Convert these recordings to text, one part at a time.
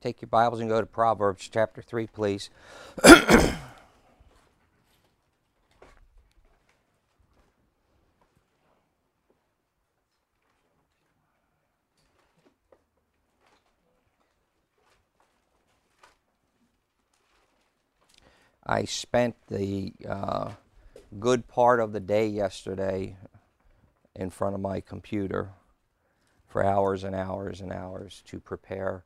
Take your Bibles and go to Proverbs chapter 3, please. I spent the good part of the day yesterday in front of my computer for hours and hours and hours to prepare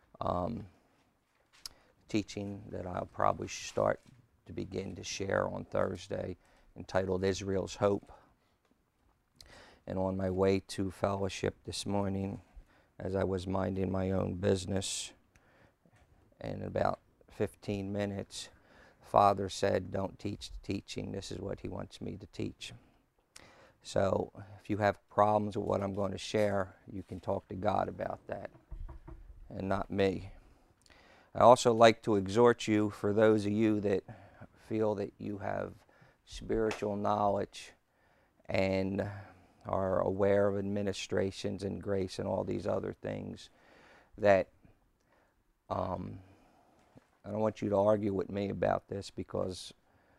teaching that I'll probably start to begin to share on Thursday, entitled Israel's Hope. And on my way to fellowship this morning, as I was minding my own business, in about 15 minutes, Father said, "Don't teach the teaching. This is what he wants me to teach." So if you have problems with what I'm going to share, you can talk to God about that and not me. I also like to exhort you, for those of you that feel that you have spiritual knowledge and are aware of administrations and grace and all these other things, that I don't want you to argue with me about this, because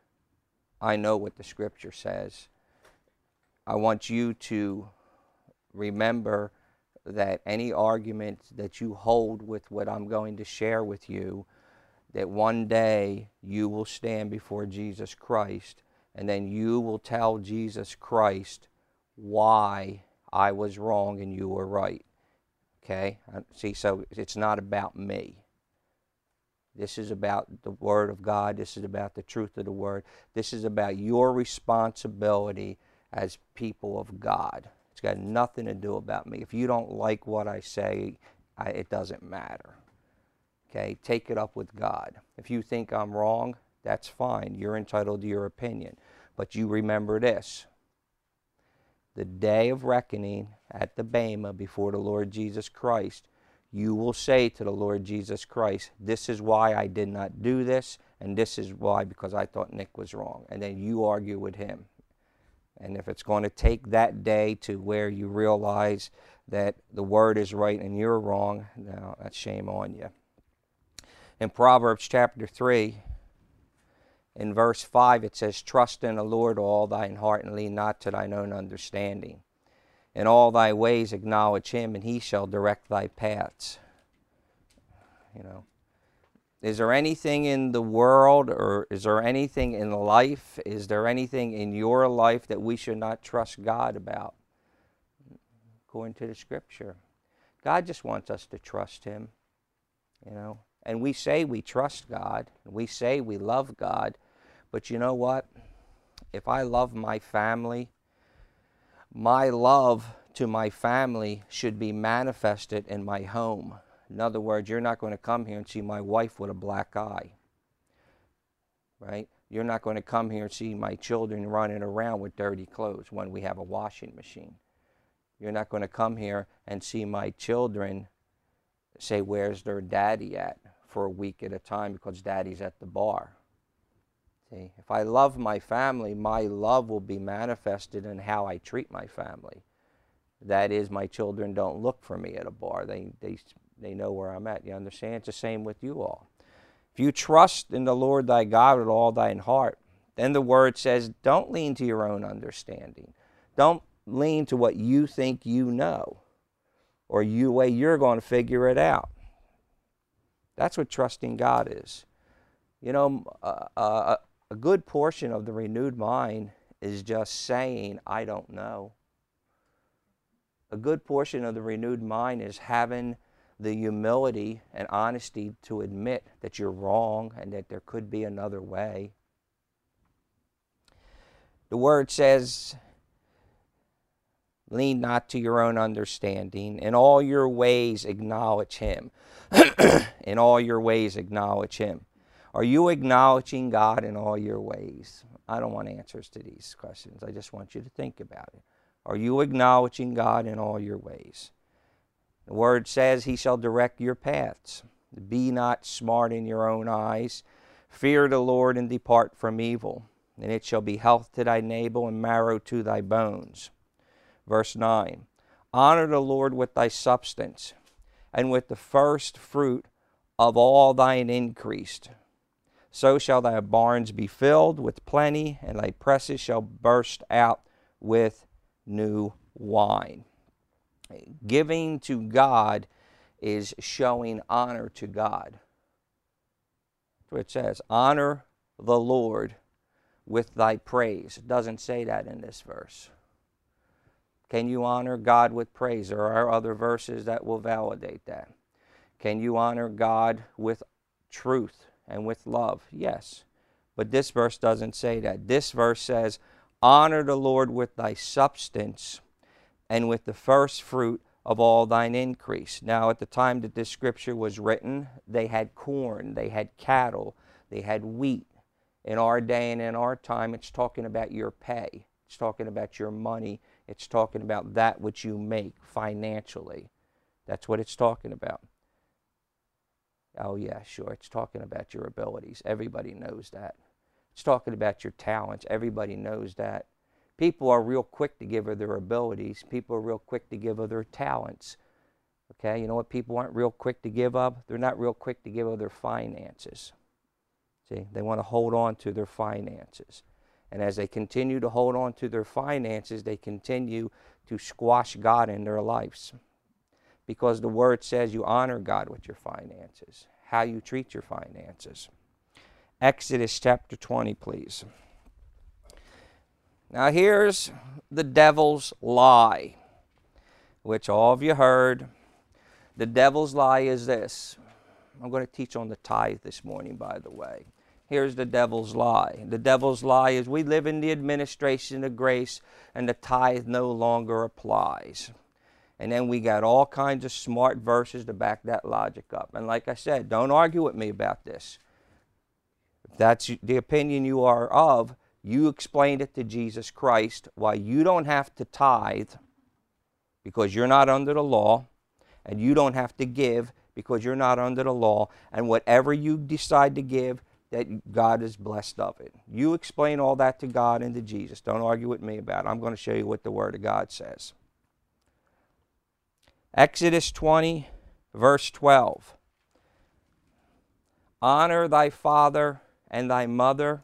I know what the Scripture says. I want you to remember that any argument that you hold with what I'm going to share with you, that one day you will stand before Jesus Christ, and then you will tell Jesus Christ why I was wrong and you were right. Okay? See, so it's not about me. This is about the Word of God. This is about the truth of the Word. This is about your responsibility as people of God. It's got nothing to do about me. If you don't like what I say, it doesn't matter. Okay? Take it up with God. If you think I'm wrong, that's fine. You're entitled to your opinion. But you remember this. The day of reckoning at the Bema before the Lord Jesus Christ, you will say to the Lord Jesus Christ, "This is why I did not do this, and this is why, because I thought Nick was wrong." And then you argue with him. And if it's going to take that day to where you realize that the Word is right and you're wrong, now that's shame on you. In Proverbs chapter 3, in verse 5, it says, "Trust in the Lord all thine heart, and lean not to thine own understanding. In all thy ways acknowledge him, and he shall direct thy paths." You know, is there anything in the world, or is there anything in life, is there anything in your life that we should not trust God about? According to the Scripture, God just wants us to trust him. You know, and we say we trust God, and we say we love God, but you know what? If I love my family, my love to my family should be manifested in my home. In other words, you're not going to come here and see my wife with a black eye, right? You're not going to come here and see my children running around with dirty clothes when we have a washing machine. You're not going to come here and see my children say, "Where's their daddy at?" for a week at a time because daddy's at the bar. See, if I love my family, my love will be manifested in how I treat my family. That is, my children don't look for me at a bar. They know where I'm at. You understand? It's the same with you all. If you trust in the Lord thy God with all thine heart, then the Word says, don't lean to your own understanding. Don't lean to what you think you know, or the way you're going to figure it out. That's what trusting God is. You know, a good portion of the renewed mind is just saying, "I don't know." A good portion of the renewed mind is having the humility and honesty to admit that you're wrong and that there could be another way. The Word says, "Lean not to your own understanding. In all your ways acknowledge him." In all your ways acknowledge him. Are you acknowledging God in all your ways? I don't want answers to these questions. I just want you to think about it. Are you acknowledging God in all your ways? The Word says, "He shall direct your paths. Be not smart in your own eyes. Fear the Lord and depart from evil. And it shall be health to thy navel and marrow to thy bones." Verse 9, "Honor the Lord with thy substance, and with the first fruit of all thine increase. So shall thy barns be filled with plenty, and thy presses shall burst out with new wine. Giving to God is showing honor to God. That's what it says. Honor the Lord with thy praise. It doesn't say that in this verse. Can you honor God with praise? There are other verses that will validate that. Can you honor God with truth and with love? Yes. But this verse doesn't say that. This verse says, honor the Lord with thy substance and with the first fruit of all thine increase. Now, at the time that this scripture was written, they had corn, they had cattle, they had wheat. In our day and in our time, it's talking about your pay. It's talking about your money. It's talking about that which you make financially. That's what it's talking about. Oh, yeah, sure. It's talking about your abilities. Everybody knows that. It's talking about your talents. Everybody knows that. People are real quick to give of their abilities. People are real quick to give of their talents. Okay, you know what people aren't real quick to give of? They're not real quick to give of their finances. See, they want to hold on to their finances. And as they continue to hold on to their finances, they continue to squash God in their lives. Because the Word says you honor God with your finances, how you treat your finances. Exodus chapter 20, please. Now here's the devil's lie, which all of you heard. The devil's lie is this. I'm going to teach on the tithe this morning, by the way. Here's the devil's lie. The devil's lie is we live in the administration of grace and the tithe no longer applies. And then we got all kinds of smart verses to back that logic up. And like I said, don't argue with me about this. If that's the opinion you are of, you explained it to Jesus Christ why you don't have to tithe because you're not under the law, and you don't have to give because you're not under the law, and whatever you decide to give, that God is blessed of it. You explain all that to God and to Jesus. Don't argue with me about it. I'm going to show you what the Word of God says. Exodus 20, verse 12. Honor thy father and thy mother,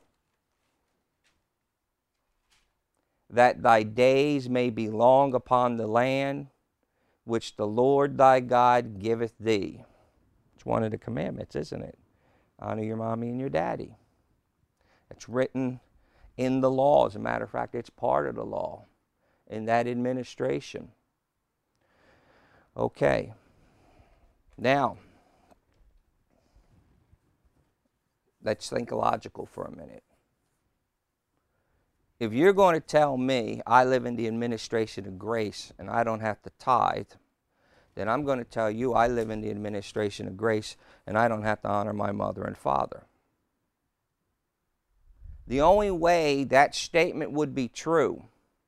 that thy days may be long upon the land which the Lord thy God giveth thee. It's one of the commandments, isn't it? Honor your mommy and your daddy. It's written in the law. As a matter of fact, it's part of the law in that administration. Okay. Now, let's think logical for a minute. If you're going to tell me I live in the administration of grace and I don't have to tithe, then I'm going to tell you I live in the administration of grace and I don't have to honor my mother and father. The only way that statement would be true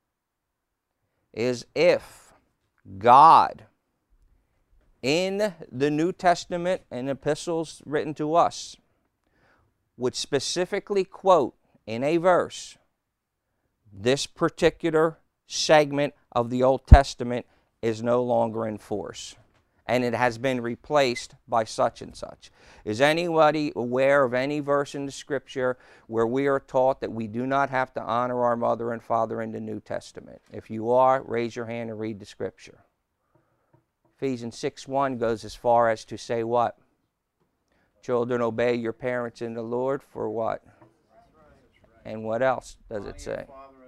is if God, in the New Testament and epistles written to us, would specifically quote in a verse this particular segment of the Old Testament is no longer in force, and it has been replaced by such and such. Is anybody aware of any verse in the Scripture where we are taught that we do not have to honor our mother and father in the New Testament? If you are, raise your hand and read the Scripture. Ephesians 6:1 goes as far as to say what? Children, obey your parents in the Lord for what? And what else does it say?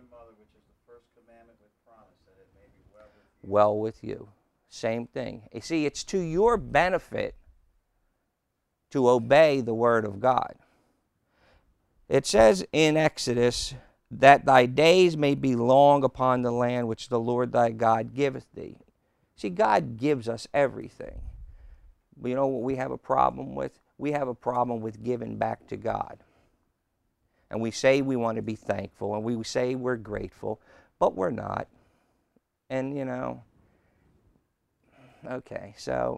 Well with you. Same thing. You see, it's to your benefit to obey the Word of God. It says in Exodus that thy days may be long upon the land which the Lord thy God giveth thee. See, God gives us everything. But you know what we have a problem with? We have a problem with giving back to God. And we say we want to be thankful, and we say we're grateful, but we're not. And, you know, okay, so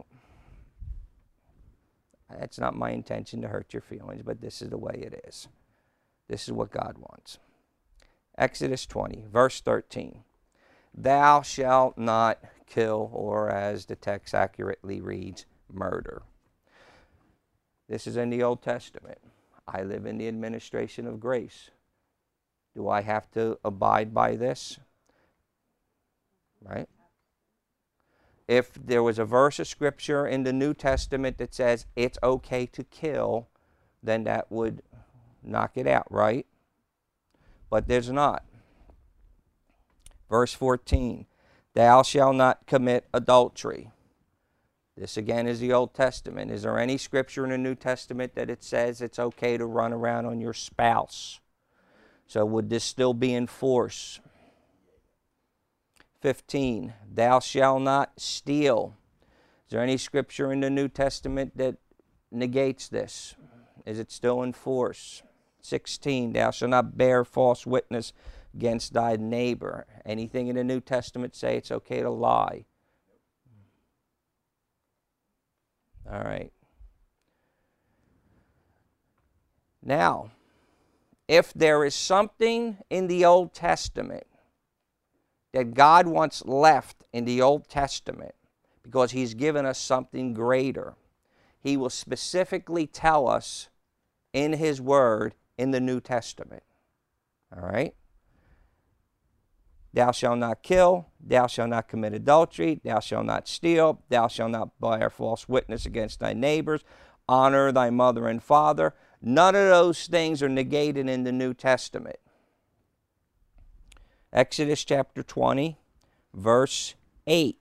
it's not my intention to hurt your feelings, but this is the way it is. This is what God wants. Exodus 20, verse 13. Thou shalt not kill, or as the text accurately reads, murder. This is in the Old Testament. I live in the administration of grace. Do I have to abide by this? Right? If there was a verse of Scripture in the New Testament that says it's okay to kill, then that would knock it out, right? But there's not. Verse 14, thou shalt not commit adultery. This again is the Old Testament. Is there any scripture in the New Testament that it says it's okay to run around on your spouse? So would this still be in force? 15, thou shalt not steal. Is there any scripture in the New Testament that negates this? Is it still in force? 16, thou shalt not bear false witness against thy neighbor. Anything in the New Testament say it's okay to lie? All right. Now, if there is something in the Old Testament that God wants left in the Old Testament because He's given us something greater, He will specifically tell us in His Word in the New Testament. All right? Thou shalt not kill, thou shalt not commit adultery, thou shalt not steal, thou shalt not bear false witness against thy neighbors, honor thy mother and father. None of those things are negated in the New Testament. Exodus chapter 20, verse 8.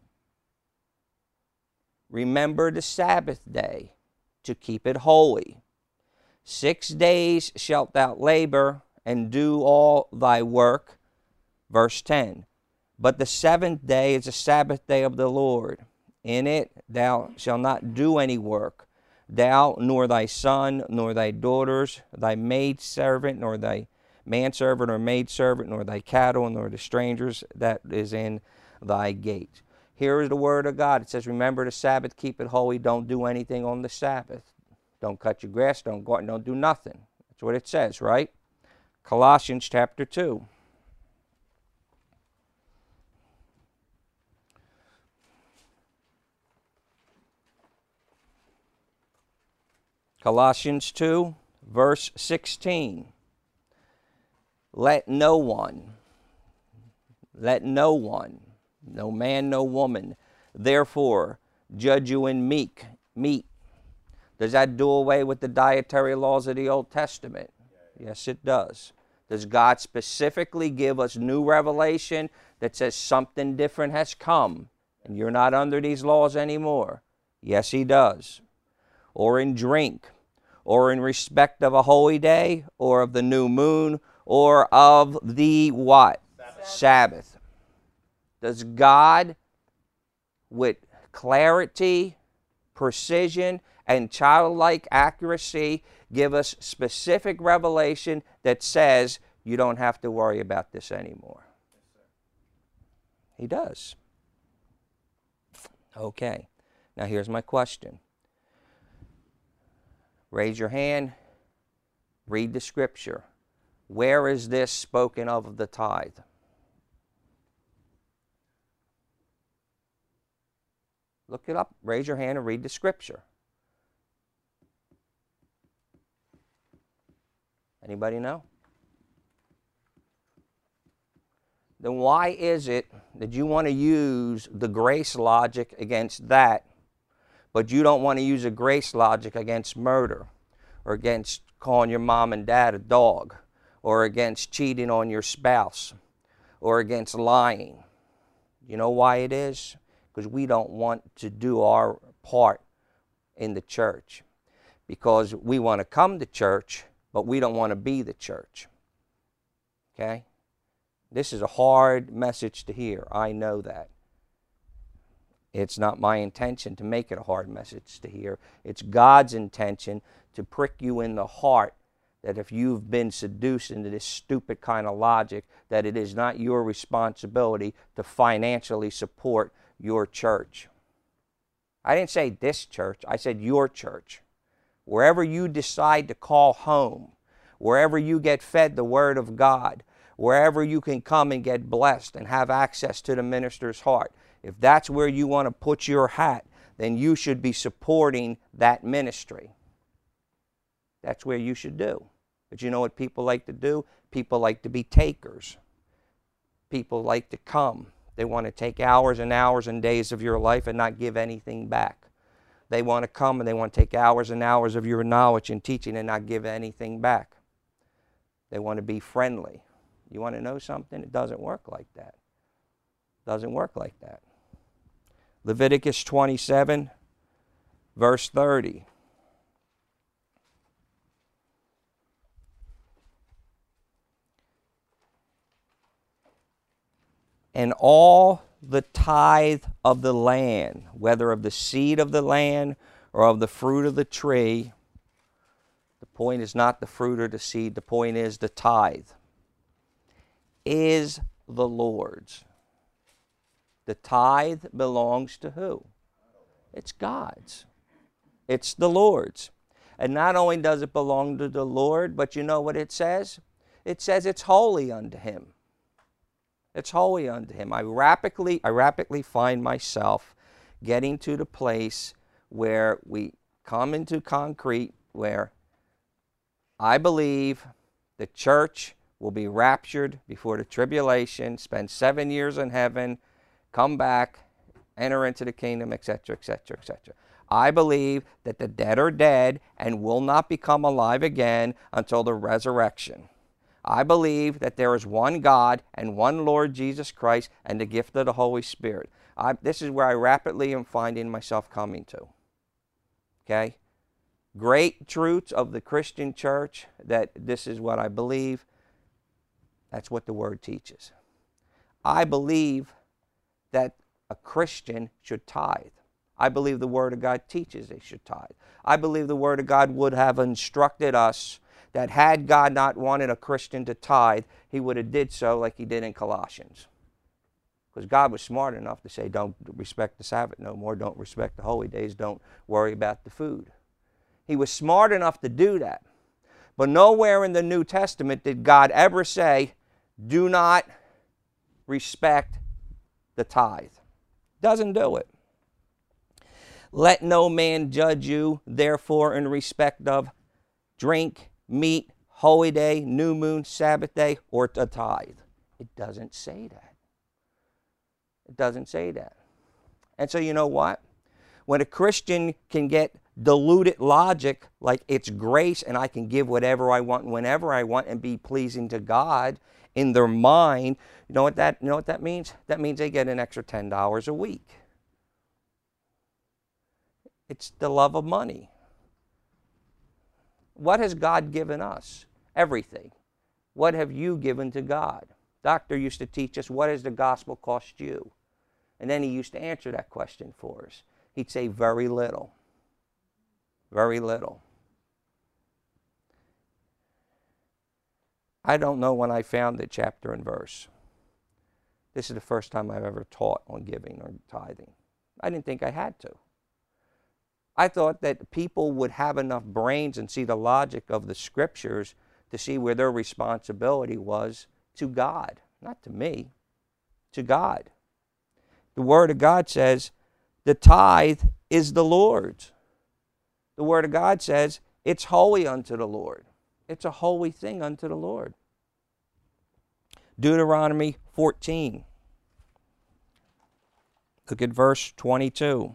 Remember the Sabbath day to keep it holy. 6 days shalt thou labor and do all thy work. Verse 10, but the seventh day is the Sabbath day of the Lord. In it thou shalt not do any work, thou, nor thy son, nor thy daughters, thy maidservant, nor thy manservant or maidservant, nor thy cattle, nor the strangers that is in thy gate. Here is the word of God. It says, remember the Sabbath, keep it holy, don't do anything on the Sabbath. Don't cut your grass, don't go out, don't do nothing. That's what it says, right? Colossians chapter 2. Colossians 2, verse 16. Let no one, no man, no woman, therefore judge you in meat. Does that do away with the dietary laws of the Old Testament? Yes, it does. Does God specifically give us new revelation that says something different has come and you're not under these laws anymore? Yes, He does. Or in drink, or in respect of a holy day, or of the new moon, or of the what? Sabbath. Does God, with clarity, precision, and childlike accuracy, give us specific revelation that says you don't have to worry about this anymore? He does. Okay. Now here's my question. Raise your hand. Read the scripture. Where is this spoken of the tithe? Look it up. Raise your hand and read the scripture. Anybody know? Then why is it that you want to use the grace logic against that, but you don't want to use a grace logic against murder, or against calling your mom and dad a dog, or against cheating on your spouse, or against lying? You know why it is? Because we don't want to do our part in the church. Because we want to come to church, but we don't want to be the church. Okay? This is a hard message to hear. I know that. It's not my intention to make it a hard message to hear. It's God's intention to prick you in the heart that if you've been seduced into this stupid kind of logic, that it is not your responsibility to financially support your church. I didn't say this church. I said your church. Wherever you decide to call home, wherever you get fed the Word of God, wherever you can come and get blessed and have access to the minister's heart, if that's where you want to put your hat, then you should be supporting that ministry. that's where you should do. But you know what people like to do? People like to be takers. People like to come. They want to take hours and hours and days of your life and not give anything back. They want to come and they want to take hours and hours of your knowledge and teaching and not give anything back. They want to be friendly. You want to know something? It doesn't work like that. It doesn't work like that. Leviticus 27, verse 30. And all the tithe of the land, whether of the seed of the land or of the fruit of the tree, the point is not the fruit or the seed, the point is the tithe, is the Lord's. The tithe belongs to who? It's God's. It's the Lord's. And not only does it belong to the Lord, but you know what it says? It says it's holy unto Him. It's holy unto Him. I rapidly find myself getting to the place where we come into concrete, where I believe the church will be raptured before the tribulation, spend 7 years in heaven, come back, enter into the kingdom, etc., etc., etc. I believe that the dead are dead and will not become alive again until the resurrection. I believe that there is one God and one Lord Jesus Christ and the gift of the Holy Spirit. This is where I rapidly am finding myself coming to. Okay? Great truths of the Christian church, that this is what I believe. That's what the Word teaches. I believe that a Christian should tithe. I believe the Word of God teaches they should tithe. I believe the Word of God would have instructed us that had God not wanted a Christian to tithe, He would have did so like He did in Colossians. Because God was smart enough to say, don't respect the Sabbath no more, don't respect the holy days, don't worry about the food. He was smart enough to do that. But nowhere in the New Testament did God ever say, do not respect the tithe. Doesn't do it. Let no man judge you, therefore, in respect of drink, meat, holy day, new moon, Sabbath day, or a tithe. It doesn't say that. It doesn't say that. And so you know what? When a Christian can get diluted logic, like it's grace and I can give whatever I want whenever I want and be pleasing to God in their mind, you know what that means? That means they get an extra $10 a week. It's the love of money. What has God given us? Everything. What have you given to God? Doctor used to teach us, what has the gospel cost you? And then he used to answer that question for us. He'd say, very little. Very little. I don't know when I found the chapter and verse. This is the first time I've ever taught on giving or tithing. I didn't think I had to. I thought that people would have enough brains and see the logic of the Scriptures to see where their responsibility was to God, not to me, to God. The Word of God says the tithe is the Lord's. The Word of God says it's holy unto the Lord. It's a holy thing unto the Lord. Deuteronomy 14. Look at verse 22.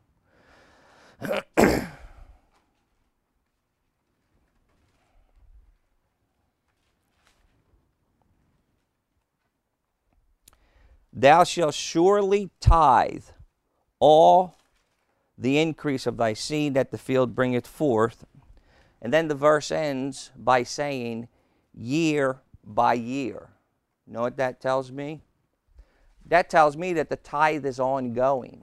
Thou shalt surely tithe all the increase of thy seed that the field bringeth forth. And then the verse ends by saying, year by year. You know what that tells me? That tells me that the tithe is ongoing.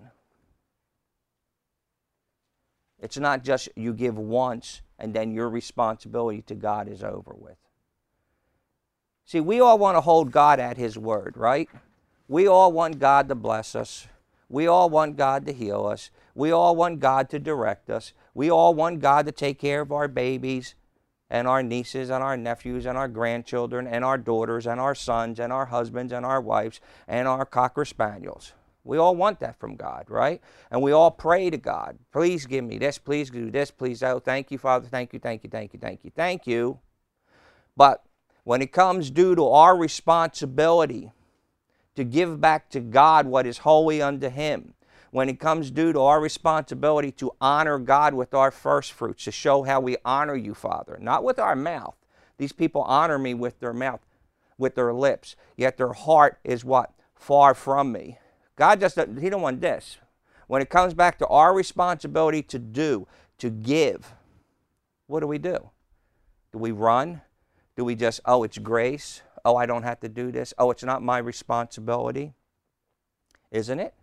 It's not just you give once and then your responsibility to God is over with. See, we all want to hold God at His word, right? We all want God to bless us. We all want God to heal us. We all want God to direct us. We all want God to take care of our babies and our nieces and our nephews and our grandchildren and our daughters and our sons and our husbands and our wives and our Cocker Spaniels. We all want that from God, right? And we all pray to God. Please give me this. Please do this. Please, oh, thank you, Father. Thank you, thank you, thank you, thank you, thank you. But when it comes due to our responsibility to give back to God what is holy unto Him, when it comes due to our responsibility to honor God with our first fruits, to show how we honor you, Father, not with our mouth. These people honor me with their mouth, with their lips, yet their heart is what? Far from me. God just, He don't want this. When it comes back to our responsibility to do, to give, what do? Do we run? Do we just, oh, it's grace? Oh, I don't have to do this. Oh, it's not my responsibility. Isn't it?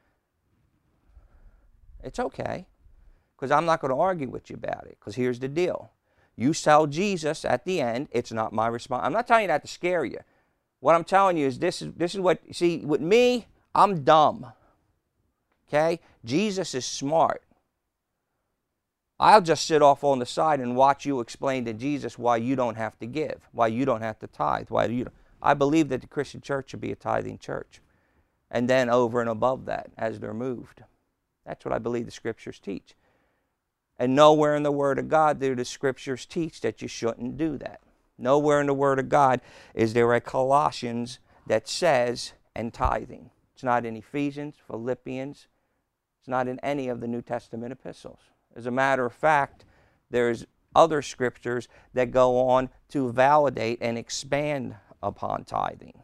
It's okay, because I'm not going to argue with you about it, because here's the deal. You tell Jesus at the end, it's not my responsibility. I'm not telling you that to scare you. What I'm telling you is this is what, see, with me, I'm dumb. Okay? Jesus is smart. I'll just sit off on the side and watch you explain to Jesus why you don't have to give, why you don't have to tithe, I believe that the Christian church should be a tithing church. And then over and above that, as they're moved. That's what I believe the Scriptures teach. And nowhere in the Word of God do the Scriptures teach that you shouldn't do that. Nowhere in the Word of God is there a Colossians that says, and tithing. It's not in Ephesians, Philippians. It's not in any of the New Testament epistles. As a matter of fact, there's other Scriptures that go on to validate and expand upon tithing.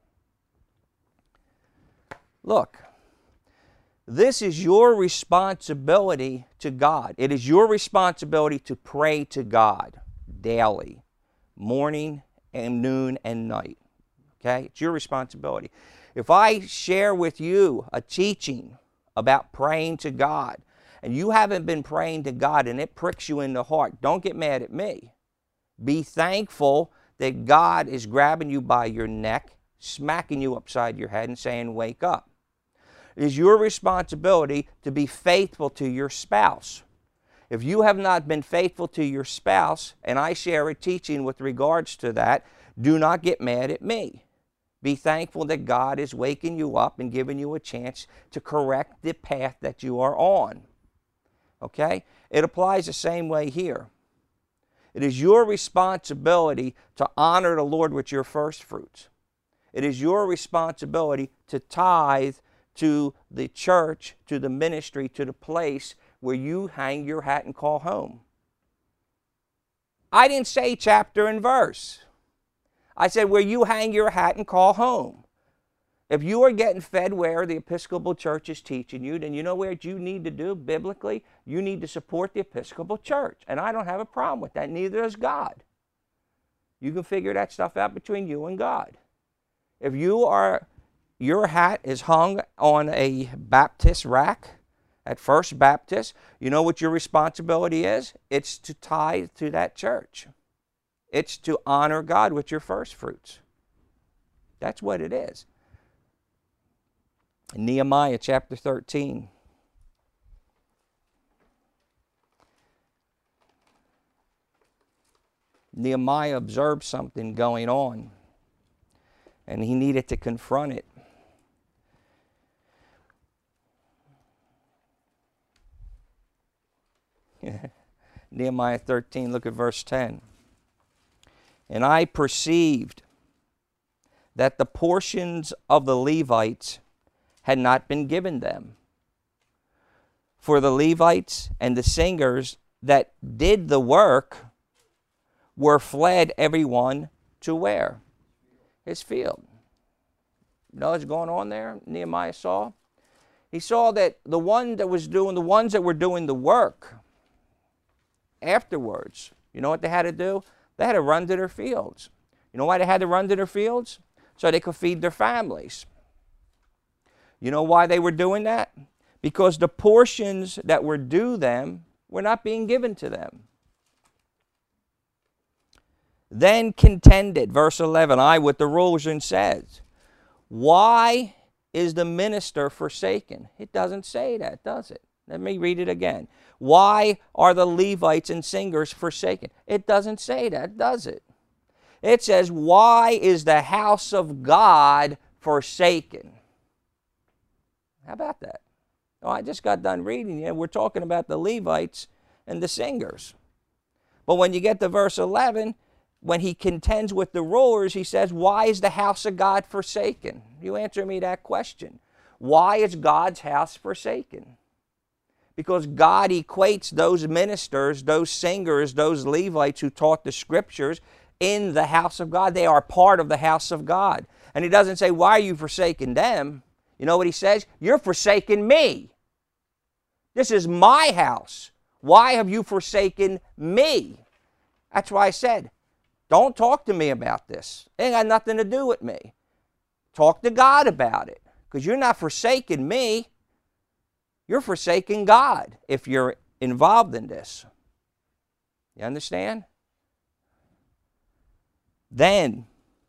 Look. This is your responsibility to God. It is your responsibility to pray to God daily, morning and noon and night. Okay? It's your responsibility. If I share with you a teaching about praying to God, and you haven't been praying to God and it pricks you in the heart, don't get mad at me. Be thankful that God is grabbing you by your neck, smacking you upside your head and saying, wake up. It is your responsibility to be faithful to your spouse. If you have not been faithful to your spouse, and I share a teaching with regards to that, do not get mad at me. Be thankful that God is waking you up and giving you a chance to correct the path that you are on. Okay? It applies the same way here. It is your responsibility to honor the Lord with your first fruits. It is your responsibility to tithe to the church, to the ministry, to the place where you hang your hat and call home. I didn't say chapter and verse. I said where you hang your hat and call home. If you are getting fed where the Episcopal Church is teaching you, then you know what you need to do biblically? You need to support the Episcopal Church. And I don't have a problem with that. Neither does God. You can figure that stuff out between you and God. If your hat is hung on a Baptist rack at First Baptist, you know what your responsibility is? It's to tithe to that church. It's to honor God with your first fruits. That's what it is. In Nehemiah chapter 13. Nehemiah observed something going on, and he needed to confront it. Nehemiah 13, look at verse 10. And I perceived that the portions of the Levites had not been given them. For the Levites and the singers that did the work were fled every one to where? His field. You know what's going on there? Nehemiah saw. He saw that the ones that were doing the work afterwards, you know what they had to do? They had to run to their fields. You know why they had to run to their fields? So they could feed their families. You know why they were doing that? Because the portions that were due them were not being given to them. Then contended, verse 11, I with the rulers and says, why is the minister forsaken? It doesn't say that, does it? Let me read it again. Why are the Levites and singers forsaken? It doesn't say that, does it? It says, why is the house of God forsaken? How about that? Oh, I just got done reading you. We're talking about the Levites and the singers. But when you get to verse 11, when he contends with the rulers, he says, why is the house of God forsaken? You answer me that question. Why is God's house forsaken? Because God equates those ministers, those singers, those Levites who taught the scriptures in the house of God. They are part of the house of God. And he doesn't say, why are you forsaking them? You know what he says? You're forsaking me. This is my house. Why have you forsaken me? That's why I said, don't talk to me about this. It ain't got nothing to do with me. Talk to God about it. Because you're not forsaking me. You're forsaking God if you're involved in this. You understand? Then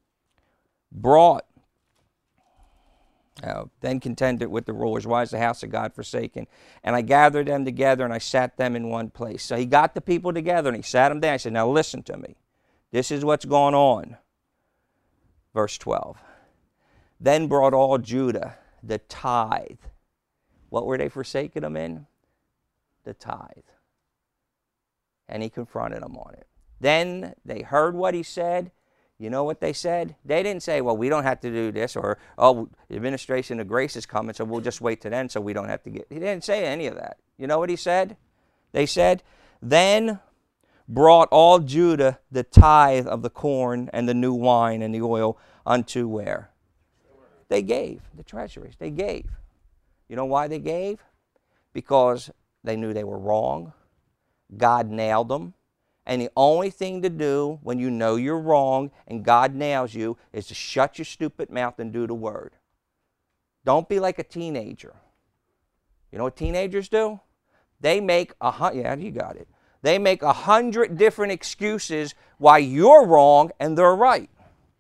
contended with the rulers, why is the house of God forsaken? And I gathered them together and I sat them in one place. So he got the people together and he sat them down. I said, now listen to me. This is what's going on. Verse 12. Then brought all Judah the tithe. What were they forsaking them in? The tithe. And he confronted them on it. Then they heard what he said. You know what they said? They didn't say, well, we don't have to do this, or, oh, the administration of grace is coming, so we'll just wait till then so we don't have to get. He didn't say any of that. You know what he said? They said, then brought all Judah the tithe of the corn and the new wine and the oil unto where? They gave, the treasuries. They gave. You know why they gave? Because they knew they were wrong. God nailed them. And the only thing to do when you know you're wrong and God nails you is to shut your stupid mouth and do the word. Don't be like a teenager. You know what teenagers do? They make you got it. They make 100 different excuses why you're wrong and they're right.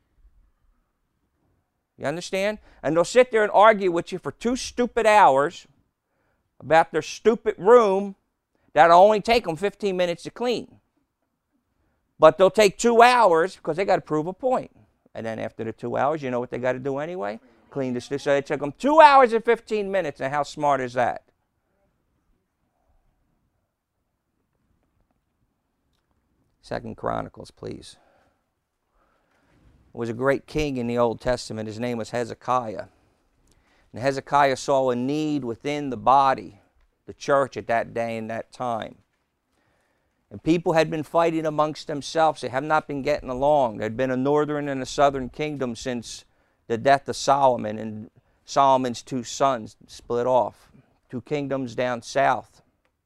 You understand? And they'll sit there and argue with you for 2 stupid hours about their stupid room that'll only take them 15 minutes to clean. But they'll take 2 hours because they got to prove a point. And then after the 2 hours, you know what they got to do anyway? Clean this. So it took them 2 hours and 15 minutes. And how smart is that? Second Chronicles, please. There was a great king in the Old Testament. His name was Hezekiah. And Hezekiah saw a need within the body, the church at that day and that time. And people had been fighting amongst themselves. They have not been getting along. There had been a northern and a southern kingdom since the death of Solomon, and Solomon's 2 sons split off. 2 kingdoms down south,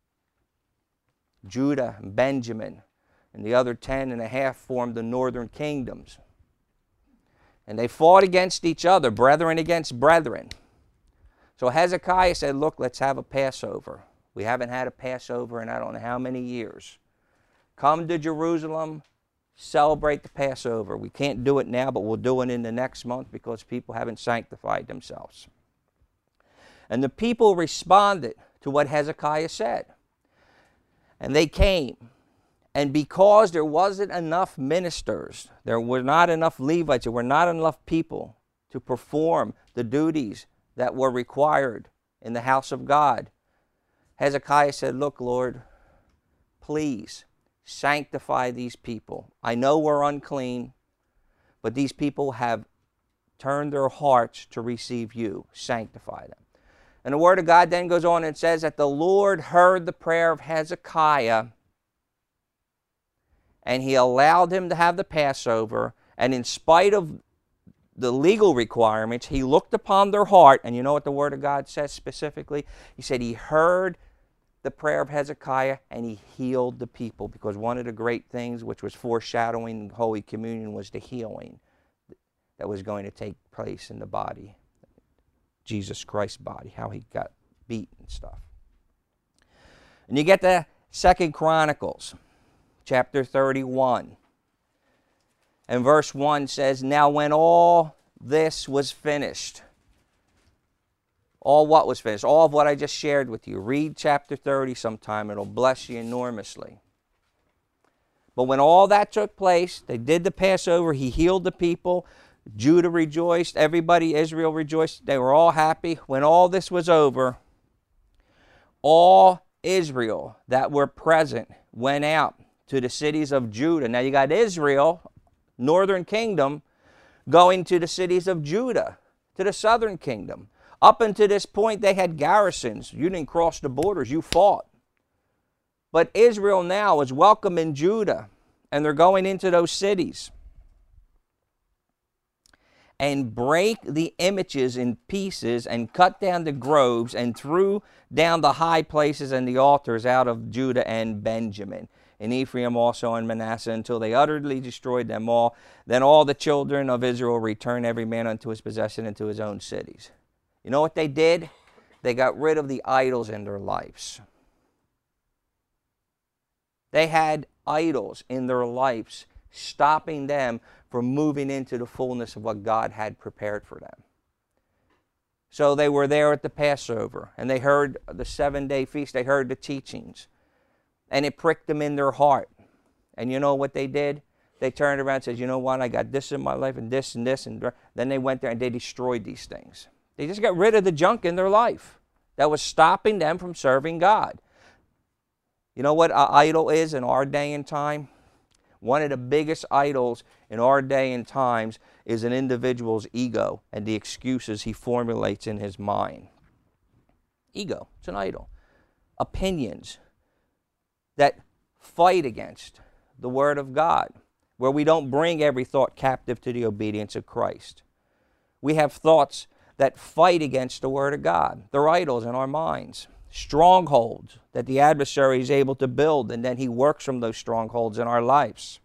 Judah and Benjamin, and the other 10 and a half formed the northern kingdoms. And they fought against each other, brethren against brethren. So Hezekiah said, look, let's have a Passover. We haven't had a Passover in I don't know how many years. Come to Jerusalem, celebrate the Passover. We can't do it now, but we'll do it in the next month because people haven't sanctified themselves. And the people responded to what Hezekiah said. And they came. And because there wasn't enough ministers, there were not enough Levites, there were not enough people to perform the duties that were required in the house of God, Hezekiah said, look, Lord, please sanctify these people. I know we're unclean, but these people have turned their hearts to receive you. Sanctify them. And the Word of God then goes on and says that the Lord heard the prayer of Hezekiah, and he allowed him to have the Passover, and in spite of the legal requirements, he looked upon their heart, and you know what the Word of God says specifically? He said he heard the prayer of Hezekiah, and he healed the people, because one of the great things which was foreshadowing Holy Communion was the healing that was going to take place in the body, Jesus Christ's body, how he got beat and stuff. And you get to 2 Chronicles, chapter 31. And verse 1 says, now when all this was finished, all what was finished? All of what I just shared with you. Read chapter 30 sometime. It'll bless you enormously. But when all that took place, they did the Passover. He healed the people. Judah rejoiced. Everybody, Israel rejoiced. They were all happy. When all this was over, all Israel that were present went out to the cities of Judah. Now you got Israel, northern kingdom, going to the cities of Judah, to the southern kingdom. Up until this point, they had garrisons. You didn't cross the borders, you fought. But Israel now is welcoming Judah, and they're going into those cities. And break the images in pieces, and cut down the groves, and threw down the high places and the altars out of Judah and Benjamin, and Ephraim also and Manasseh, until they utterly destroyed them all. Then all the children of Israel returned, every man unto his possession, into his own cities. You know what they did? They got rid of the idols in their lives. They had idols in their lives, stopping them from moving into the fullness of what God had prepared for them. So they were there at the Passover, and they heard the 7-day feast. They heard the teachings, and it pricked them in their heart. And you know what they did? They turned around and said, you know what, I got this in my life, and this, and this. And then they went there and they destroyed these things. They just got rid of the junk in their life that was stopping them from serving God. You know what an idol is in our day and time? One of the biggest idols in our day and times is an individual's ego and the excuses he formulates in his mind. Ego, it's an idol. Opinions that fight against the Word of God, where we don't bring every thought captive to the obedience of Christ. We have thoughts that fight against the Word of God. They're idols in our minds. Strongholds that the adversary is able to build, and then he works from those strongholds in our lives.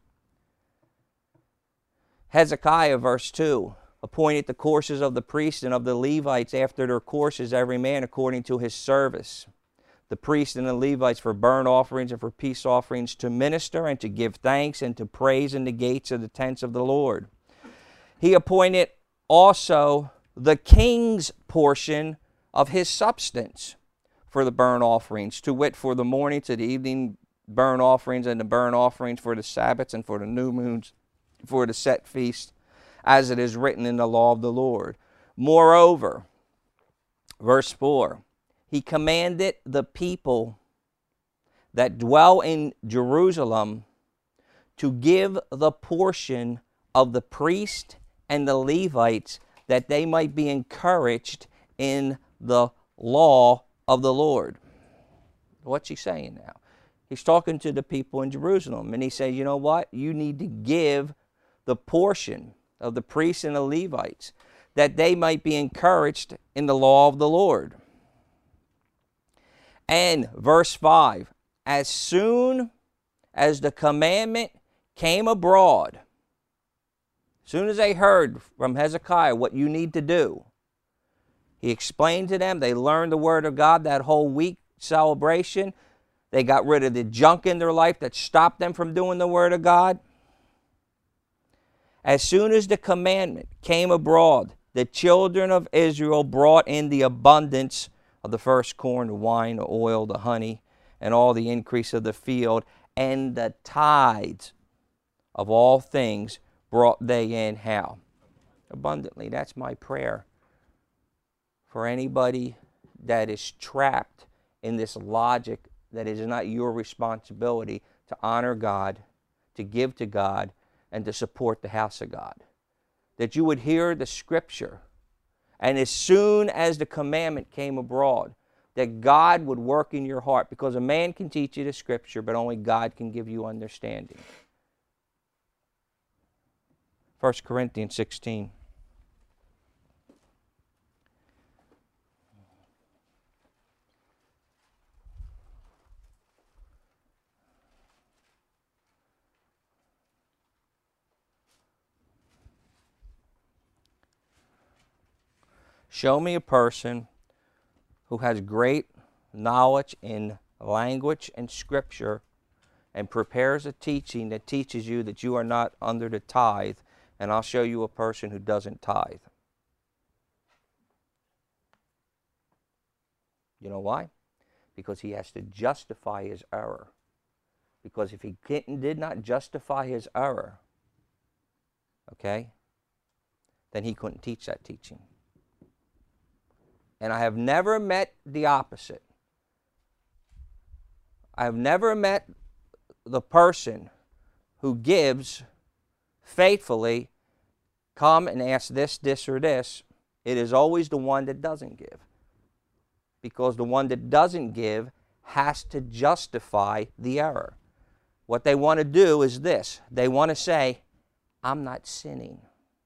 Hezekiah, verse 2, appointed the courses of the priests and of the Levites after their courses, every man according to his service. The priests and the Levites for burnt offerings and for peace offerings, to minister and to give thanks and to praise in the gates of the tents of the Lord. He appointed also the king's portion of his substance for the burnt offerings, to wit, for the morning to the evening burnt offerings, and the burnt offerings for the Sabbaths and for the new moons, for the set feasts, as it is written in the law of the Lord. Moreover, verse 4, he commanded the people that dwell in Jerusalem to give the portion of the priest and the Levites, that they might be encouraged in the law of the Lord. What's he saying now? He's talking to the people in Jerusalem, and he says, you know what? You need to give the portion of the priests and the Levites, that they might be encouraged in the law of the Lord. And verse 5, as soon as the commandment came abroad, as soon as they heard from Hezekiah what you need to do, he explained to them. They learned the Word of God that whole week celebration. They got rid of the junk in their life that stopped them from doing the Word of God. As soon as the commandment came abroad, the children of Israel brought in the abundance of the first corn, the wine, the oil, the honey, and all the increase of the field, and the tithes of all things brought they in how? Abundantly. That's my prayer for anybody that is trapped in this logic that it is not your responsibility to honor God, to give to God, and to support the house of God. That you would hear the Scripture, and as soon as the commandment came abroad, that God would work in your heart, because a man can teach you the Scripture, but only God can give you understanding. 1 Corinthians 16. Show me a person who has great knowledge in language and Scripture and prepares a teaching that teaches you that you are not under the tithe, and I'll show you a person who doesn't tithe. You know why? Because he has to justify his error. Because if he did not justify his error, okay, then he couldn't teach that teaching. And I have never met the opposite. I have never met the person who gives faithfully, come and ask this, this, or this. It is always the one that doesn't give. Because the one that doesn't give has to justify the error. What they want to do is this. They want to say, I'm not sinning.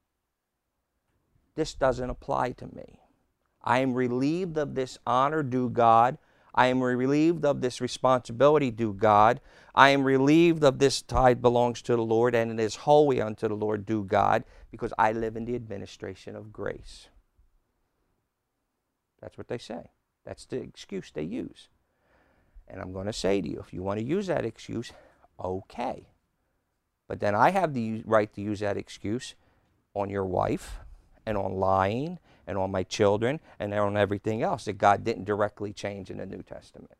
This doesn't apply to me. I am relieved of this honor due God. I am relieved of this responsibility due God. I am relieved of this tithe belongs to the Lord, and it is wholly unto the Lord due God, because I live in the administration of grace. That's what they say. That's the excuse they use. And I'm going to say to you, if you want to use that excuse, okay. But then I have the right to use that excuse on your wife, and on lying, and on my children, and on everything else that God didn't directly change in the New Testament.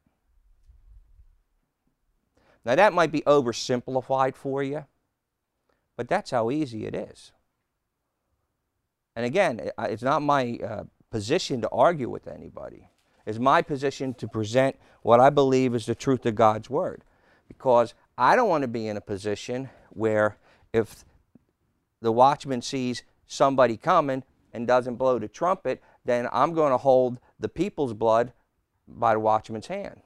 Now that might be oversimplified for you, but that's how easy it is. And again, it's not my position to argue with anybody. It's my position to present what I believe is the truth of God's Word. Because I don't want to be in a position where if the watchman sees somebody coming and doesn't blow the trumpet, then I'm going to hold the people's blood by the watchman's hand.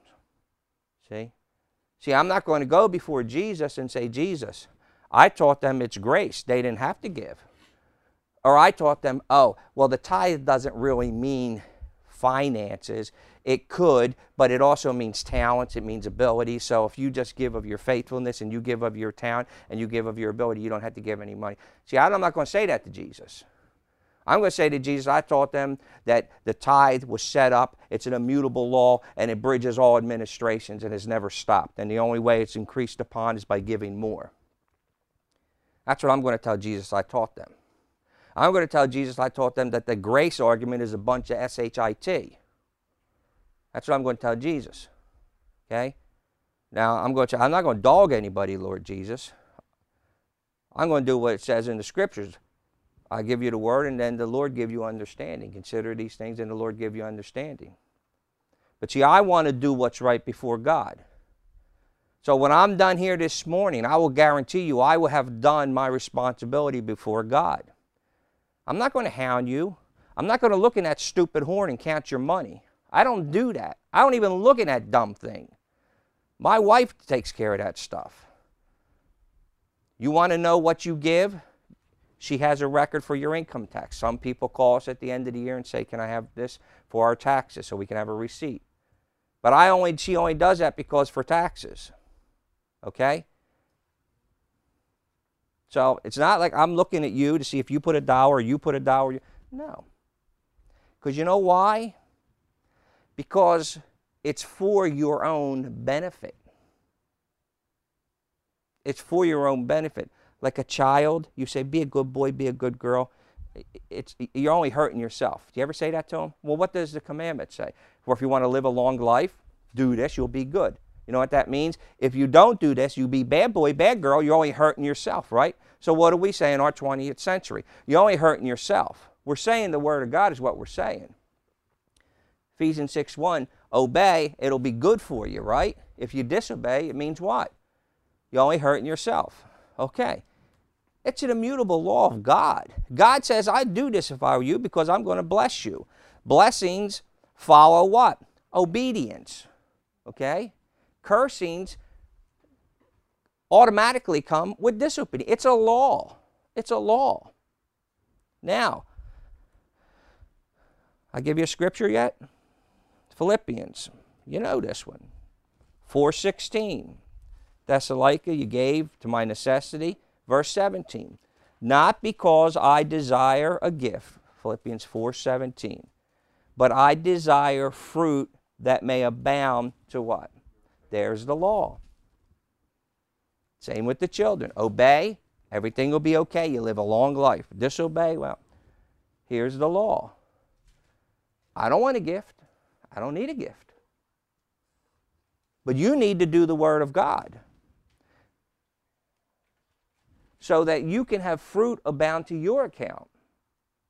See, I'm not going to go before Jesus and say, Jesus, I taught them it's grace. They didn't have to give. Or I taught them, oh, well, the tithe doesn't really mean finances. It could, but it also means talents. It means ability. So if you just give of your faithfulness and you give of your talent and you give of your ability, you don't have to give any money. See, I'm not going to say that to Jesus. I'm going to say to Jesus, I taught them that the tithe was set up, it's an immutable law, and it bridges all administrations and has never stopped. And the only way it's increased upon is by giving more. That's what I'm going to tell Jesus I taught them. I'm going to tell Jesus I taught them that the grace argument is a bunch of shit. That's what I'm going to tell Jesus. Okay? Now, I'm not going to dog anybody, Lord Jesus. I'm going to do what it says in the Scriptures. I give you the Word, and then the Lord give you understanding. Consider these things, and the Lord give you understanding. But see, I want to do what's right before God. So when I'm done here this morning, I will guarantee you I will have done my responsibility before God. I'm not going to hound you. I'm not going to look in that stupid horn and count your money. I don't do that. I don't even look in that dumb thing. My wife takes care of that stuff. You want to know what you give? She has a record for your income tax. Some people call us at the end of the year and say, can I have this for our taxes so we can have a receipt? But she only does that because for taxes. Okay? So it's not like I'm looking at you to see if you put $1 or you put $1. No. Because you know why? Because it's for your own benefit. It's for your own benefit. Like a child, you say, be a good boy, be a good girl. You're only hurting yourself. Do you ever say that to them? Well, what does the commandment say? Well, if you want to live a long life, do this, you'll be good. You know what that means? If you don't do this, you be bad boy, bad girl, you're only hurting yourself, right? So what do we say in our 20th century? You're only hurting yourself. We're saying the Word of God is what we're saying. Ephesians 6:1, obey, it'll be good for you, right? If you disobey, it means what? You're only hurting yourself. Okay. It's an immutable law of God. God says, I'd do this if I were you because I'm going to bless you. Blessings follow what? Obedience. Okay? Cursings automatically come with disobedience. It's a law. It's a law. Now, I give you a scripture yet? Philippians. You know this one. 4:16. Thessalonica, you gave to my necessity. Verse 17. Not because I desire a gift. Philippians 4:17. But I desire fruit that may abound to what? There's the law. Same with the children. Obey, everything will be okay. You live a long life. Disobey, well, here's the law. I don't want a gift. I don't need a gift. But you need to do the Word of God so that you can have fruit abound to your account.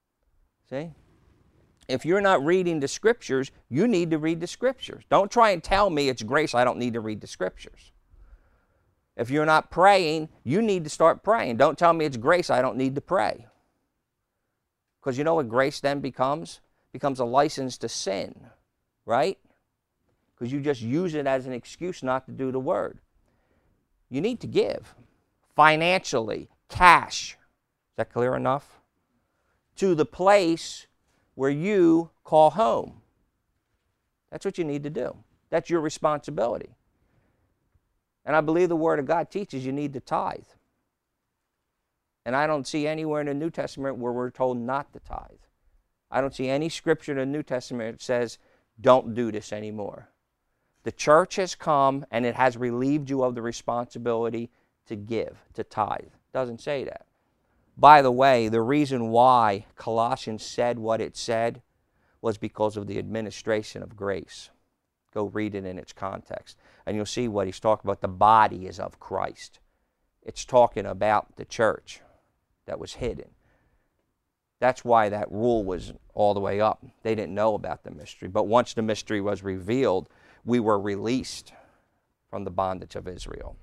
See? If you're not reading the Scriptures, you need to read the Scriptures. Don't try and tell me it's grace, I don't need to read the Scriptures. If you're not praying, you need to start praying. Don't tell me it's grace, I don't need to pray. Because you know what grace then becomes? Becomes a license to sin, right? Because you just use it as an excuse not to do the word. You need to give financially, cash. Is that clear enough? To the place where you call home. That's what you need to do. That's your responsibility. And I believe the Word of God teaches you need to tithe. And I don't see anywhere in the New Testament where we're told not to tithe. I don't see any scripture in the New Testament that says, don't do this anymore. The church has come and it has relieved you of the responsibility to give, to tithe. It doesn't say that. By the way, the reason why Colossians said what it said was because of the administration of grace. Go read it in its context. And you'll see what he's talking about. The body is of Christ. It's talking about the church that was hidden. That's why that rule was all the way up. They didn't know about the mystery. But once the mystery was revealed, we were released from the bondage of Israel.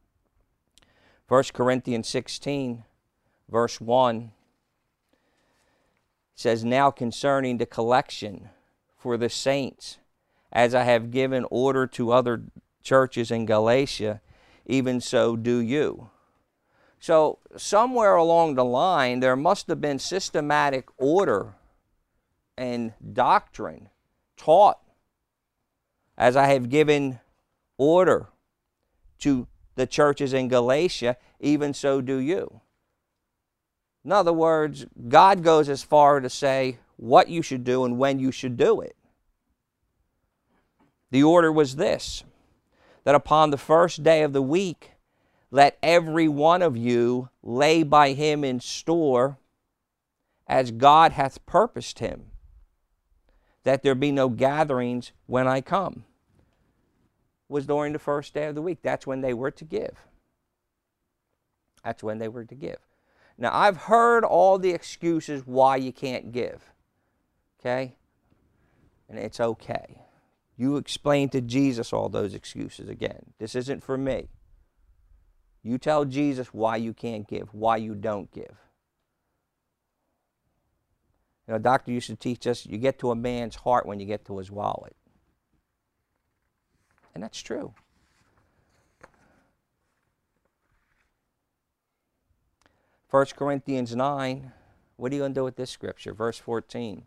1 Corinthians 16, verse 1 says, now concerning the collection for the saints, as I have given order to other churches in Galatia, even so do you. So somewhere along the line, there must have been systematic order and doctrine taught. As I have given order to the churches in Galatia, even so do you. In other words, God goes as far to say what you should do and when you should do it. The order was this, that upon the first day of the week, let every one of you lay by him in store as God hath purposed him, that there be no gatherings when I come. It was during the first day of the week. That's when they were to give. That's when they were to give. Now, I've heard all the excuses why you can't give. Okay? And it's okay. You explain to Jesus all those excuses again. This isn't for me. You tell Jesus why you can't give, why you don't give. You know, a doctor used to teach us, you get to a man's heart when you get to his wallet. And that's true. First Corinthians 9, what are you going to do with this scripture? Verse 14.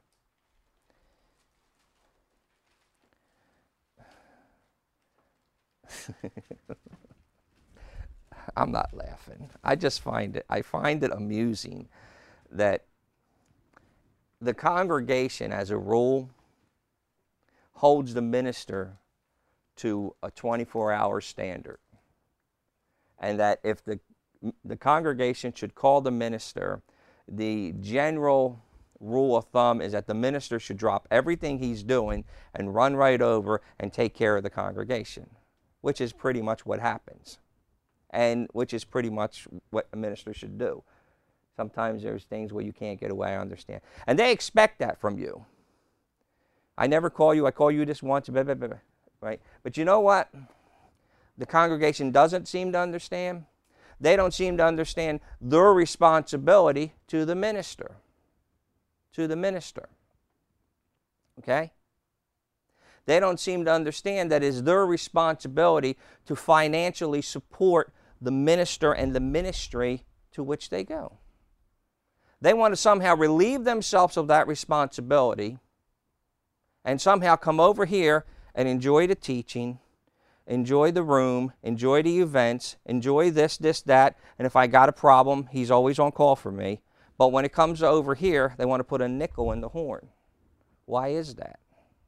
I'm not laughing. I find it amusing that the congregation, as a rule, holds the minister to a 24-hour standard. And that if the congregation should call the minister, the general rule of thumb is that the minister should drop everything he's doing and run right over and take care of the congregation, which is pretty much what happens. And which is pretty much what a minister should do. Sometimes there's things where you can't get away, I understand. And they expect that from you. I never call you, I call you this once, blah, blah, blah, blah, right? But you know what? The congregation doesn't seem to understand. They don't seem to understand their responsibility to the minister. To the minister. Okay? They don't seem to understand that it's their responsibility to financially support the minister and the ministry to which they go. They want to somehow relieve themselves of that responsibility and somehow come over here and enjoy the teaching, enjoy the room, enjoy the events, enjoy this, that, and if I got a problem, he's always on call for me. But when it comes over here, they want to put a nickel in the horn. Why is that?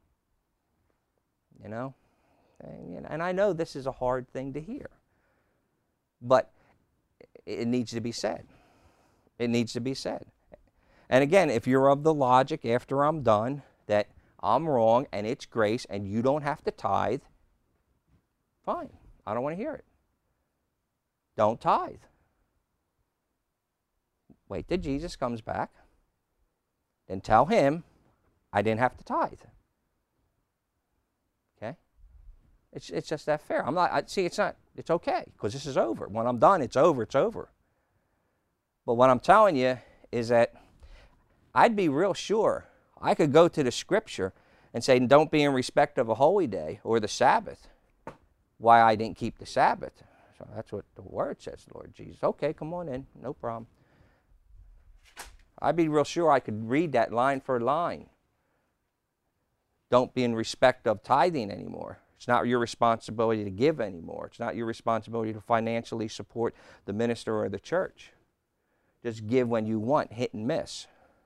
You know? And I know this is a hard thing to hear. But it needs to be said. It needs to be said. And again, if you're of the logic after I'm done that I'm wrong and it's grace and you don't have to tithe, fine. I don't want to hear it. Don't tithe. Wait till Jesus comes back. then tell him I didn't have to tithe. Okay? It's just that fair. It's okay, because this is over. When I'm done, it's over, it's over. But what I'm telling you is that I'd be real sure I could go to the scripture and say, don't be in respect of a holy day or the Sabbath. Why I didn't keep the Sabbath. So that's what the word says, Lord Jesus. Okay, come on in, no problem. I'd be real sure I could read that line for line. Don't be in respect of tithing anymore. It's not your responsibility to give anymore. It's not your responsibility to financially support the minister or the church. Just give when you want, hit and miss.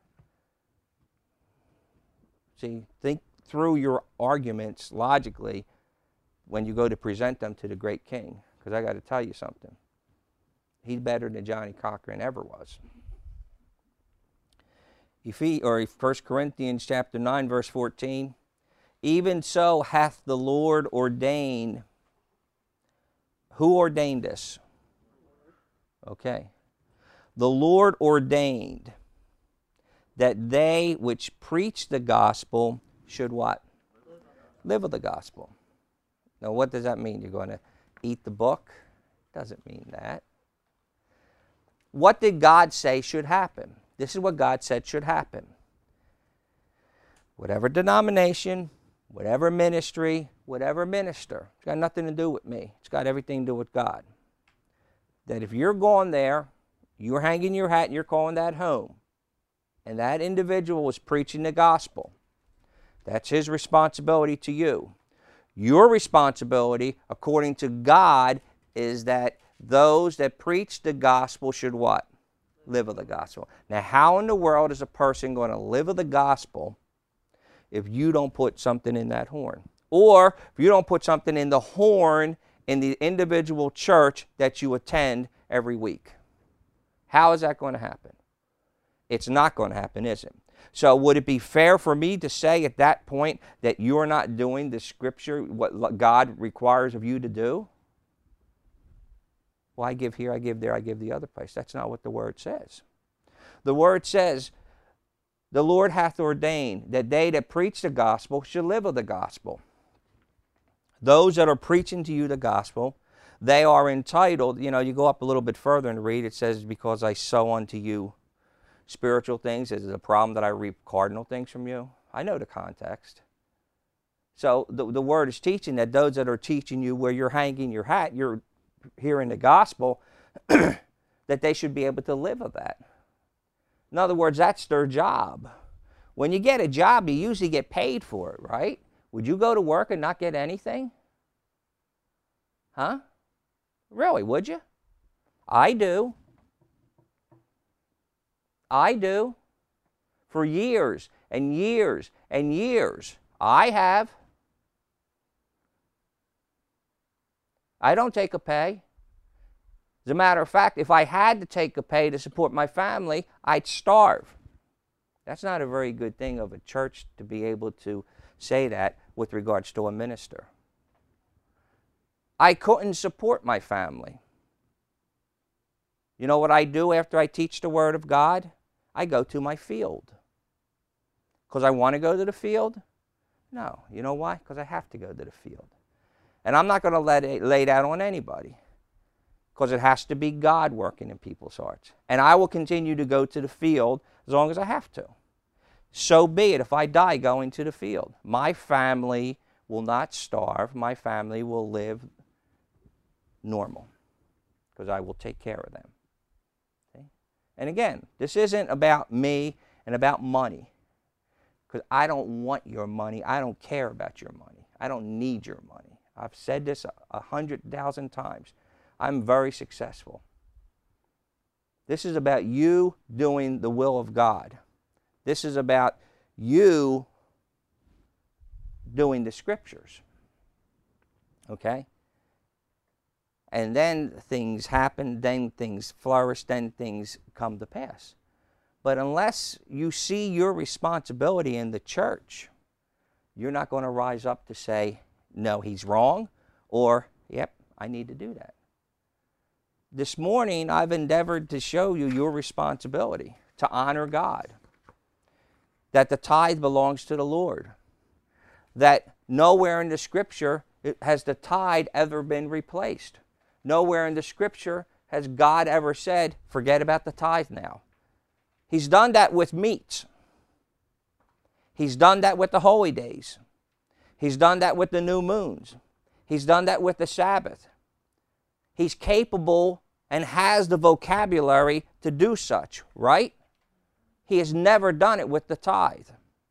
See, think through your arguments logically when you go to present them to the great king. Because I got to tell you something. He's better than Johnny Cochran ever was. 1 Corinthians chapter 9, verse 14. Even so hath the Lord ordained. Who ordained this? Okay. The Lord ordained that they which preach the gospel should what? Live of the gospel. Now what does that mean? You're going to eat the book? Doesn't mean that. What did God say should happen? This is what God said should happen. Whatever denomination, whatever ministry, whatever minister, it's got nothing to do with me. It's got everything to do with God. That if you're going there, you're hanging your hat and you're calling that home, and that individual is preaching the gospel, that's his responsibility to you. Your responsibility, according to God, is that those that preach the gospel should what? Live of the gospel. Now, how in the world is a person going to live of the gospel if you don't put something in that horn? Or if you don't put something in the horn in the individual church that you attend every week? How is that going to happen? It's not going to happen, is it? So would it be fair for me to say at that point that you're not doing the scripture, what God requires of you to do? Well, I give here, I give there, I give the other place. That's not what the word says. The word says, the Lord hath ordained that they that preach the gospel should live of the gospel. Those that are preaching to you the gospel, they are entitled, you go up a little bit further and read, it says, because I sow unto you spiritual things. Is it a problem that I reap cardinal things from you? I know the context. So the word is teaching that those that are teaching you where you're hanging your hat, you're hearing the gospel, that they should be able to live of that. In other words, that's their job. When you get a job, you usually get paid for it, right? Would you go to work and not get anything? Huh? Really, would you? I do. I do. For years and years and years, I have. I don't take a pay. As a matter of fact, if I had to take a pay to support my family, I'd starve. That's not a very good thing of a church to be able to say that with regards to a minister. I couldn't support my family. You know what I do after I teach the Word of God? I go to my field. Because I want to go to the field? No. You know why? Because I have to go to the field. And I'm not going to lay that on anybody. Because it has to be God working in people's hearts. And I will continue to go to the field as long as I have to. So be it if I die going to the field. My family will not starve. My family will live normal. Because I will take care of them. Okay? And again, this isn't about me and about money. Because I don't want your money. I don't care about your money. I don't need your money. I've said this 100,000 times. I'm very successful. This is about you doing the will of God. This is about you doing the scriptures. Okay? And then things happen, then things flourish, then things come to pass. But unless you see your responsibility in the church, you're not going to rise up to say, no, he's wrong, or, yep, I need to do that. This morning, I've endeavored to show you your responsibility to honor God. that the tithe belongs to the Lord. That nowhere in the Scripture has the tithe ever been replaced. Nowhere in the Scripture has God ever said, forget about the tithe now. He's done that with meats. He's done that with the holy days. He's done that with the new moons. He's done that with the Sabbath. He's capable and has the vocabulary to do such, right? He has never done it with the tithe.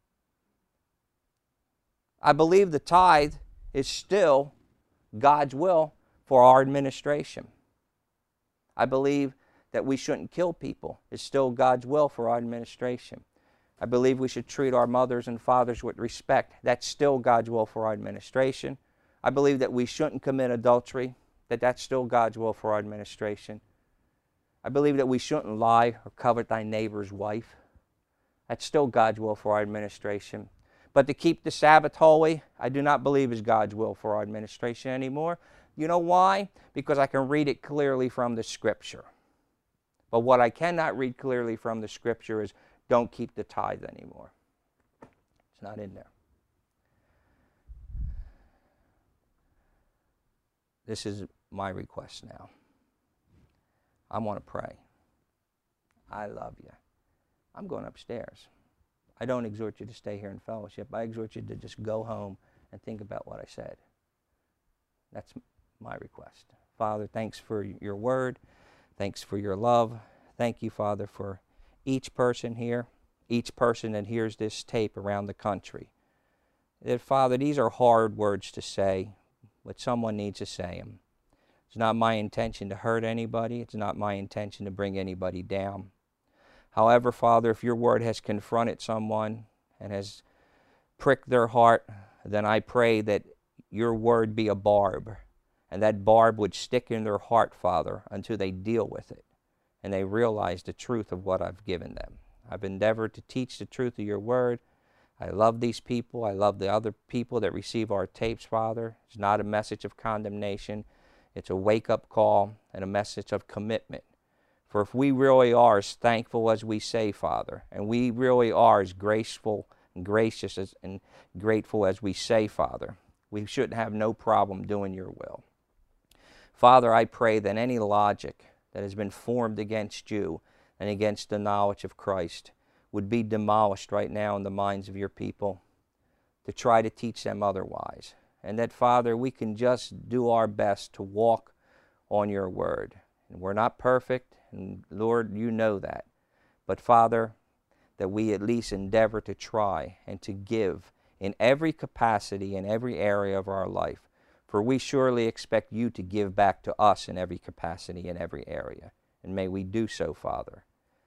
I believe the tithe is still God's will for our administration. I believe that we shouldn't kill people. It's still God's will for our administration. I believe we should treat our mothers and fathers with respect. That's still God's will for our administration. I believe that we shouldn't commit adultery. That's still God's will for our administration. I believe that we shouldn't lie or covet thy neighbor's wife. That's still God's will for our administration. But to keep the Sabbath holy, I do not believe is God's will for our administration anymore. You know why? Because I can read it clearly from the Scripture. But what I cannot read clearly from the Scripture is don't keep the tithe anymore. It's not in there. This is my request now. I want to pray. I love you. I'm going upstairs. I don't exhort you to stay here in fellowship. I exhort you to just go home and think about what I said. That's my request. Father, thanks for your word. Thanks for your love. Thank you, Father, for each person here, each person that hears this tape around the country. That, Father, these are hard words to say, but someone needs to say them. It's not my intention to hurt anybody. It's not my intention to bring anybody down. However, Father, if your word has confronted someone and has pricked their heart, then I pray that your word be a barb, and that barb would stick in their heart, Father, until they deal with it and they realize the truth of what I've given them. I've endeavored to teach the truth of your word. I love these people. I love the other people that receive our tapes, Father. It's not a message of condemnation. It's a wake-up call and a message of commitment. For if we really are as thankful as we say, Father, and we really are as graceful and gracious and grateful as we say, Father, we should have no problem doing your will. Father, I pray that any logic that has been formed against you and against the knowledge of Christ would be demolished right now in the minds of your people to try to teach them otherwise. And that, Father, we can just do our best to walk on your word. And we're not perfect, and Lord, you know that. But, Father, that we at least endeavor to try and to give in every capacity, in every area of our life. For we surely expect you to give back to us in every capacity, in every area. And may we do so, Father.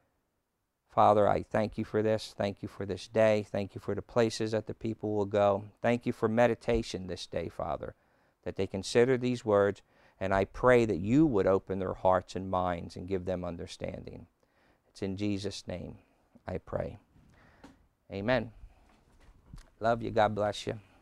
Father, I thank you for this. Thank you for this day. Thank you for the places that the people will go. Thank you for meditation this day, Father, that they consider these words. And I pray that you would open their hearts and minds and give them understanding. It's in Jesus' name I pray. Amen. Love you. God bless you.